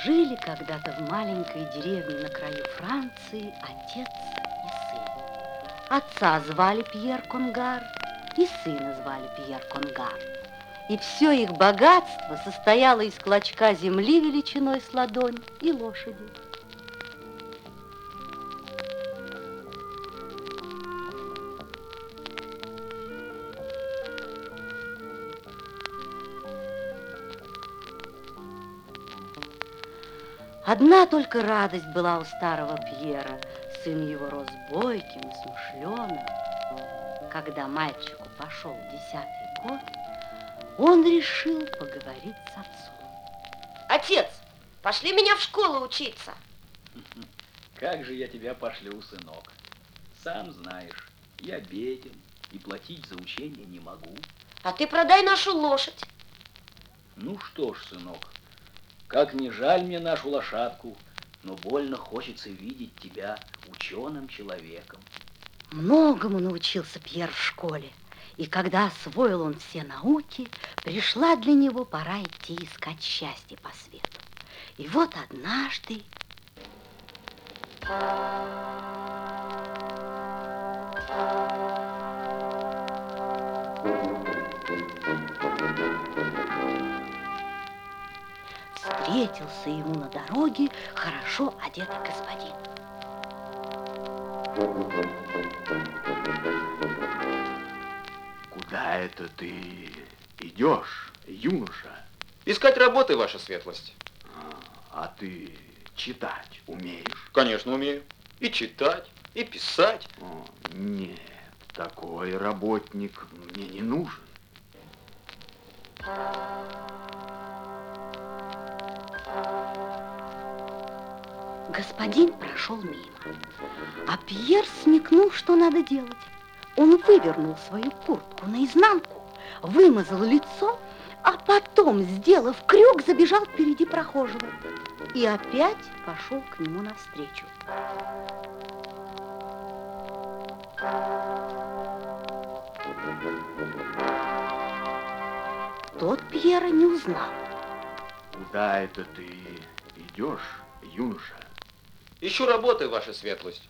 Жили когда-то в маленькой деревне на краю Франции отец и сын. Отца звали Пьер Конгар, и сына звали Пьер Конгар. И все их богатство состояло из клочка земли величиной с ладонь и лошади. Одна только радость была у старого Пьера. Сын его рос бойким и смышленым. Когда мальчику пошел 10-й год, он решил поговорить с отцом. Отец, пошли меня в школу учиться. Как же я тебя пошлю, сынок? Сам знаешь, я беден и платить за учение не могу. А ты продай нашу лошадь. Ну что ж, сынок, как не жаль мне нашу лошадку, но больно хочется видеть тебя ученым человеком. Многому научился Пьер в школе, и когда освоил он все науки, пришла для него пора идти искать счастье по свету. И вот однажды... встретился ему на дороге хорошо одетый господин. Куда это ты идешь, юноша? Искать работы, ваша светлость. А ты читать умеешь? Конечно, умею. И читать, и писать. Нет, такой работник мне не нужен. Господин прошел мимо, а Пьер смекнул, что надо делать. Он вывернул свою куртку наизнанку, вымазал лицо, а потом, сделав крюк, забежал впереди прохожего и опять пошел к нему навстречу. Тот Пьера не узнал. Куда это ты идешь, юноша? Ищу работы, ваша светлость.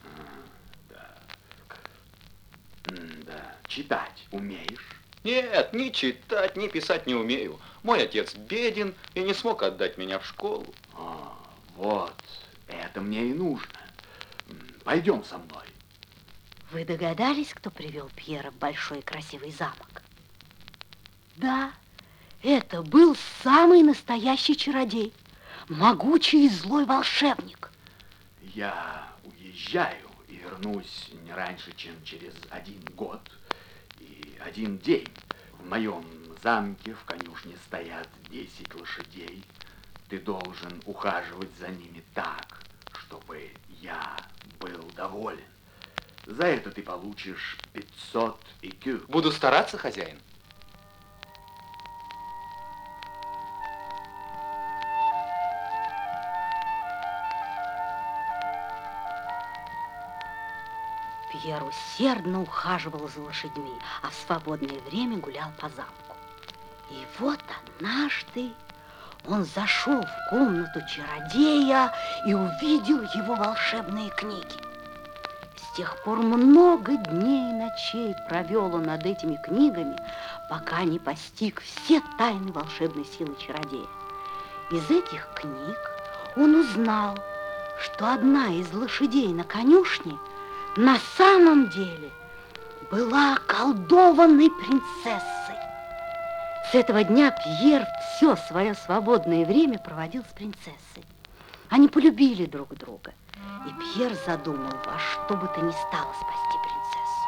Да, читать умеешь? Нет, ни читать, ни писать не умею. Мой отец беден и не смог отдать меня в школу. Вот, это мне и нужно. Пойдем со мной. Вы догадались, кто привел Пьера в большой красивый замок? Да, это был самый настоящий чародей, могучий и злой волшебник. Я уезжаю и вернусь не раньше, чем через 1 год и 1 день. В моем замке в конюшне стоят 10 лошадей. Ты должен ухаживать за ними так, чтобы я был доволен. За это ты получишь 500 ЭКЮ. Буду стараться, хозяин. Пьер усердно ухаживал за лошадьми, а в свободное время гулял по замку. И вот однажды он зашел в комнату чародея и увидел его волшебные книги. С тех пор много дней и ночей провел он над этими книгами, пока не постиг все тайны волшебной силы чародея. Из этих книг он узнал, что одна из лошадей на конюшне на самом деле была околдованной принцессой. С этого дня Пьер все свое свободное время проводил с принцессой. Они полюбили друг друга, и Пьер задумал во что бы то ни стало спасти принцессу.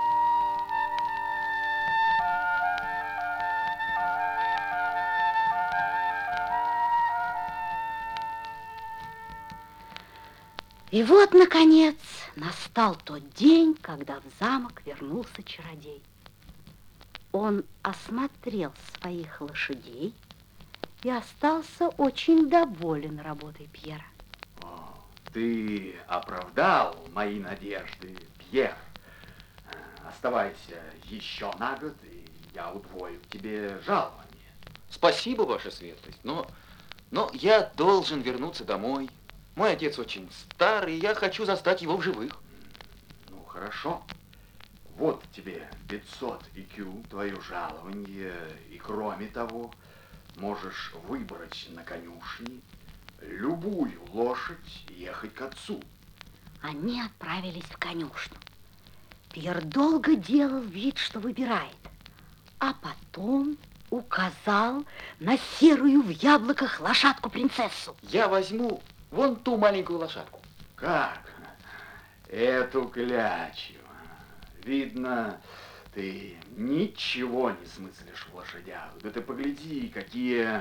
И вот, наконец, настал тот день, когда в замок вернулся чародей. Он осмотрел своих лошадей и остался очень доволен работой Пьера. Ты оправдал мои надежды, Пьер. Оставайся еще на год, и я удвою тебе жалование. Спасибо, ваша светлость, но Но я должен вернуться домой. Мой отец очень старый, и я хочу застать его в живых. Ну, хорошо. Вот тебе 500 IQ, твое жалование, и кроме того, можешь выбрать на конюшне любую лошадь и ехать к отцу. Они отправились в конюшню. Пьер долго делал вид, что выбирает, а потом указал на серую в яблоках лошадку-принцессу. Я возьму вон ту маленькую лошадку. Как? Эту клячу. Видно, ты ничего не смыслишь в лошадях. Да ты погляди, какие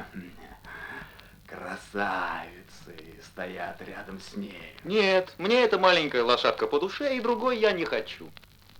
красавицы стоят рядом с ней. Нет, мне эта маленькая лошадка по душе, и другой я не хочу.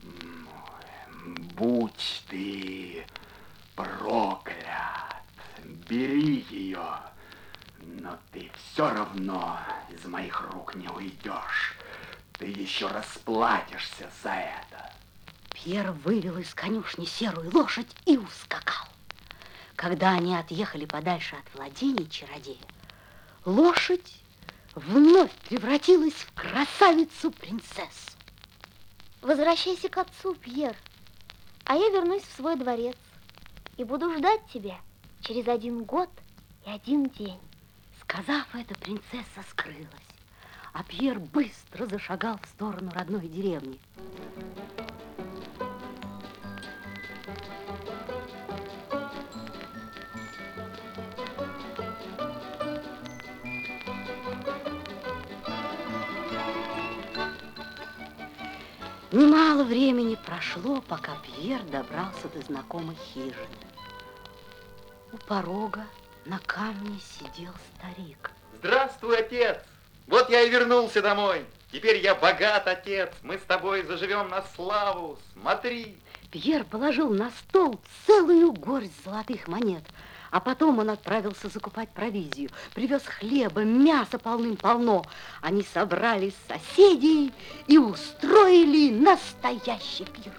Будь ты проклят, бери ее, но ты все равно из моих рук не уйдешь. Ты еще расплатишься за это. Пьер вывел из конюшни серую лошадь и ускакал. Когда они отъехали подальше от владений чародея, лошадь вновь превратилась в красавицу-принцессу. Возвращайся к отцу, Пьер, а я вернусь в свой дворец и буду ждать тебя через 1 год и 1 день. Сказав это, принцесса скрылась, а Пьер быстро зашагал в сторону родной деревни. Немало времени прошло, пока Пьер добрался до знакомой хижины. У порога на камне сидел старик. Здравствуй, отец! Вот я и вернулся домой. Теперь я богат, отец. Мы с тобой заживем на славу. Смотри. Пьер положил на стол целую горсть золотых монет, а потом он отправился закупать провизию. Привез хлеба, мяса полным-полно. Они собрали соседей и устроили настоящий пир.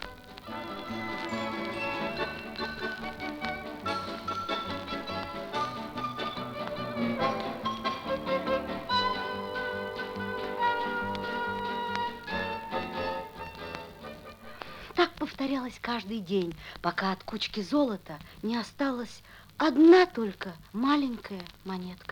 Так повторялось каждый день, пока от кучки золота не осталась одна только маленькая монетка.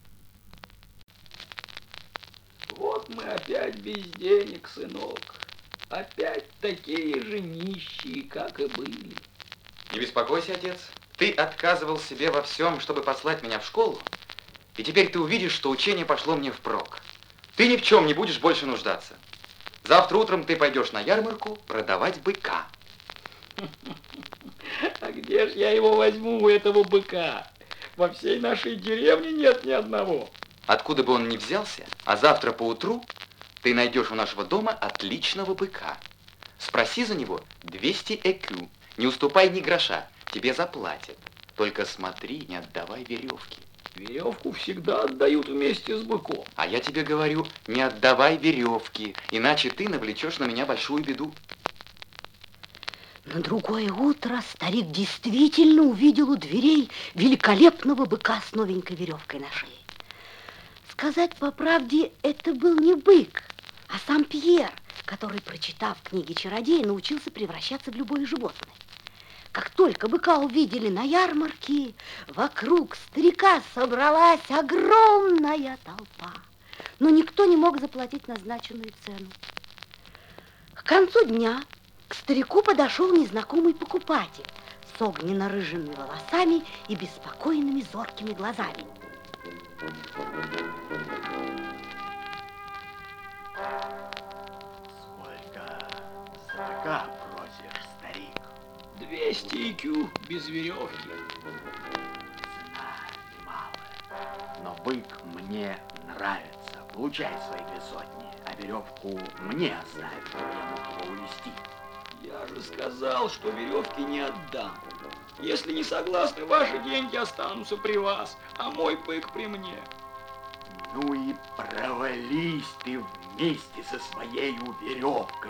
Вот мы опять без денег, сынок. Опять такие же нищие, как и были. Не беспокойся, отец. Ты отказывал себе во всем, чтобы послать меня в школу, и теперь ты увидишь, что учение пошло мне впрок. Ты ни в чем не будешь больше нуждаться. Завтра утром ты пойдешь на ярмарку продавать быка. А где ж я его возьму, этого быка? Во всей нашей деревне нет ни одного. Откуда бы он ни взялся, а завтра поутру ты найдешь у нашего дома отличного быка. Спроси за него 200 ЭКЮ. Не уступай ни гроша, тебе заплатят. Только смотри, не отдавай веревки. Веревку всегда отдают вместе с быком. А я тебе говорю, не отдавай веревки, иначе ты навлечешь на меня большую беду. На другое утро старик действительно увидел у дверей великолепного быка с новенькой веревкой на шее. Сказать по правде, это был не бык, а сам Пьер, который, прочитав книги чародея, научился превращаться в любое животное. Как только быка увидели на ярмарке, вокруг старика собралась огромная толпа. Но никто не мог заплатить назначенную цену. К концу дня к старику подошел незнакомый покупатель с огненно-рыжими волосами и беспокойными зоркими глазами. Сколько за быка просишь, старик? 200 IQ без веревки. Цена немалая, но бык мне нравится. Получай свои 2 сотни, а веревку мне оставь, чтобы я мог его увести. Я же сказал, что веревки не отдам. Если не согласны, ваши деньги останутся при вас, а мой бык при мне. Ну и провались ты вместе со своей веревкой.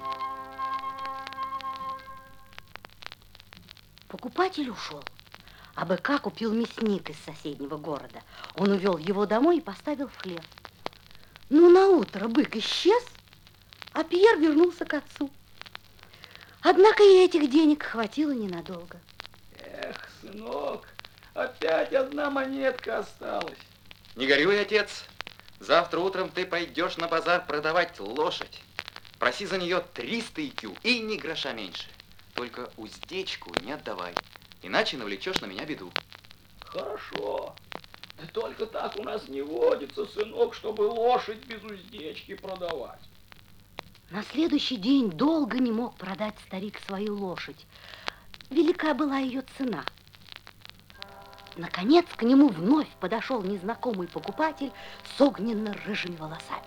Покупатель ушел, а быка купил мясник из соседнего города. Он увел его домой и поставил в хлев. Но наутро бык исчез, а Пьер вернулся к отцу. Однако и этих денег хватило ненадолго. Эх, сынок, опять одна монетка осталась. Не горюй, отец. Завтра утром ты пойдешь на базар продавать лошадь. Проси за нее 300 икю и ни гроша меньше. Только уздечку не отдавай, иначе навлечешь на меня беду. Хорошо. Да только так у нас не водится, сынок, чтобы лошадь без уздечки продавать. На следующий день долго не мог продать старик свою лошадь. Велика была ее цена. Наконец к нему вновь подошел незнакомый покупатель с огненно-рыжими волосами.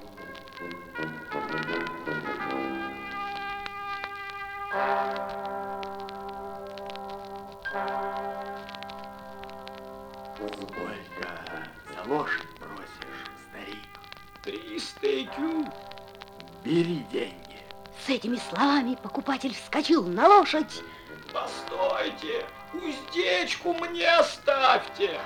Сколько за лошадь просишь, старик? 300 икю. Бери деньги. С этими словами покупатель вскочил на лошадь. Постойте, уздечку мне оставьте.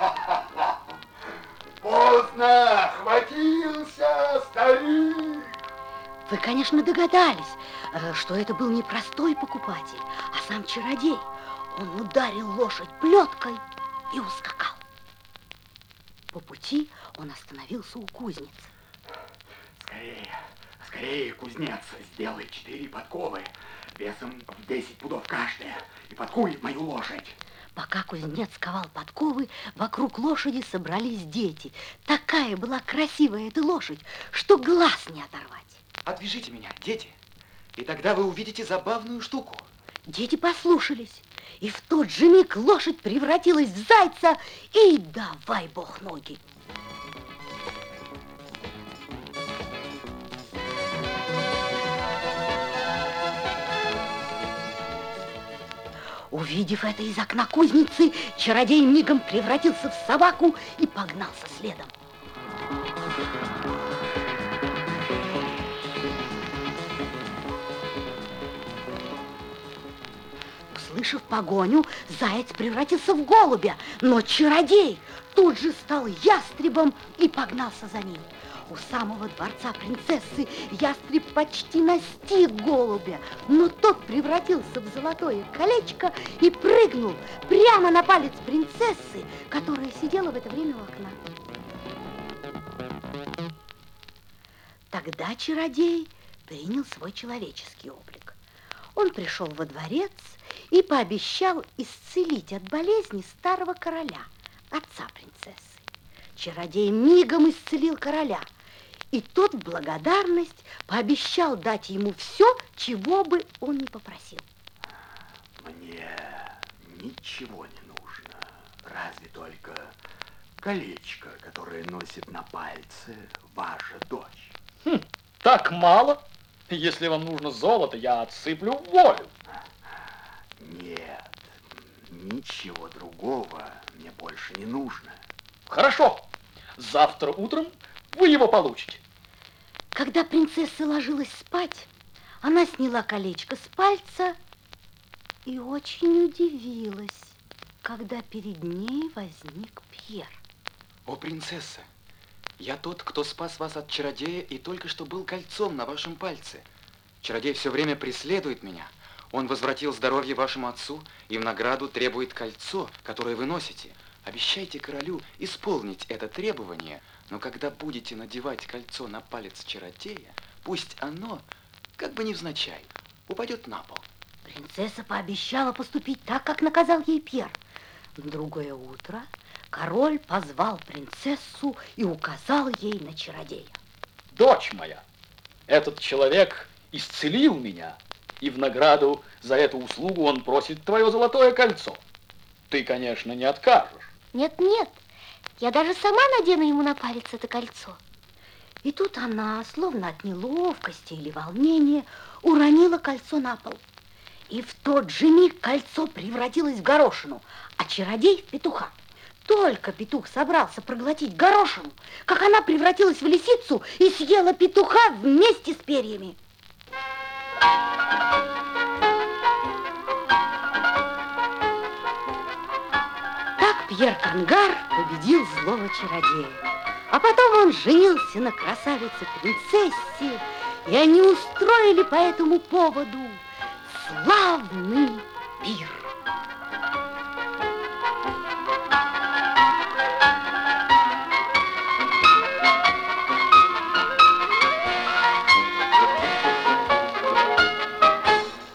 Поздно, хватился, старик. Вы, конечно, догадались, что это был не простой покупатель, а сам чародей. Он ударил лошадь плеткой и ускакал. По пути он остановился у кузницы. Скорее, скорее, кузнец, сделай 4 подковы весом в 10 пудов каждая и подкуй мою лошадь. Пока кузнец ковал подковы, вокруг лошади собрались дети. Такая была красивая эта лошадь, что глаз не оторвать. Отвяжите меня, дети, и тогда вы увидите забавную штуку. Дети послушались, и в тот же миг лошадь превратилась в зайца, и давай бог ноги. Увидев это из окна кузницы, чародей мигом превратился в собаку и погнался следом. Услышав погоню, заяц превратился в голубя, но чародей тут же стал ястребом и погнался за ним. У самого дворца принцессы ястреб почти настиг голубя, но тот превратился в золотое колечко и прыгнул прямо на палец принцессы, которая сидела в это время у окна. Тогда чародей принял свой человеческий облик. Он пришел во дворец и пообещал исцелить от болезни старого короля, отца принцессы. Чародей мигом исцелил короля, и тот в благодарность пообещал дать ему все, чего бы он ни попросил. Мне ничего не нужно, разве только колечко, которое носит на пальце ваша дочь. Так мало? Если вам нужно золото, я отсыплю в волю. Нет, ничего другого мне больше не нужно. Хорошо, завтра утром вы его получите. Когда принцесса ложилась спать, она сняла колечко с пальца и очень удивилась, когда перед ней возник Пьер. О, принцесса, я тот, кто спас вас от чародея и только что был кольцом на вашем пальце. Чародей все время преследует меня. Он возвратил здоровье вашему отцу и в награду требует кольцо, которое вы носите. Обещайте королю исполнить это требование, но когда будете надевать кольцо на палец чародея, пусть оно, как бы невзначай, упадет на пол. Принцесса пообещала поступить так, как наказал ей Пьер. На другое утро король позвал принцессу и указал ей на чародея. Дочь моя, этот человек исцелил меня, и в награду за эту услугу он просит твое золотое кольцо. Ты, конечно, не откажешь. Нет, я даже сама надену ему на палец это кольцо. И тут она, словно от неловкости или волнения, уронила кольцо на пол. И в тот же миг кольцо превратилось в горошину, а чародей в петуха. Только петух собрался проглотить горошину, как она превратилась в лисицу и съела петуха вместе с перьями. Пьер Кангар победил злого чародея. А потом он женился на красавице-принцессе, и они устроили по этому поводу славный пир.